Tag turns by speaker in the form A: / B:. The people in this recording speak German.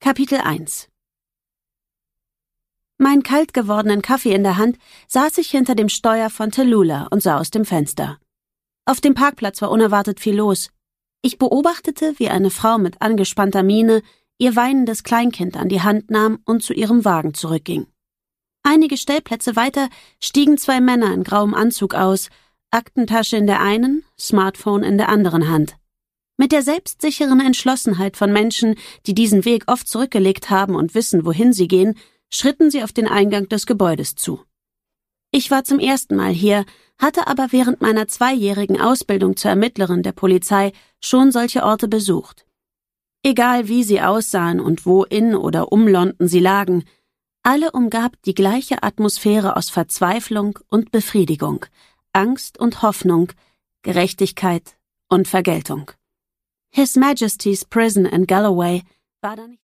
A: Kapitel 1 Meinen kalt gewordenen Kaffee in der Hand saß ich hinter dem Steuer von Tallulah und sah aus dem Fenster. Auf dem Parkplatz war unerwartet viel los. Ich beobachtete, wie eine Frau mit angespannter Miene ihr weinendes Kleinkind an die Hand nahm und zu ihrem Wagen zurückging. Einige Stellplätze weiter stiegen 2 Männer in grauem Anzug aus, Aktentasche in der einen, Smartphone in der anderen Hand. Mit der selbstsicheren Entschlossenheit von Menschen, die diesen Weg oft zurückgelegt haben und wissen, wohin sie gehen, schritten sie auf den Eingang des Gebäudes zu. Ich war zum ersten Mal hier, hatte aber während meiner 2-jährigen Ausbildung zur Ermittlerin der Polizei schon solche Orte besucht. Egal wie sie aussahen und wo in oder um London sie lagen, alle umgab die gleiche Atmosphäre aus Verzweiflung und Befriedigung, Angst und Hoffnung, Gerechtigkeit und Vergeltung. His Majesty's Prison in Galloway war da nicht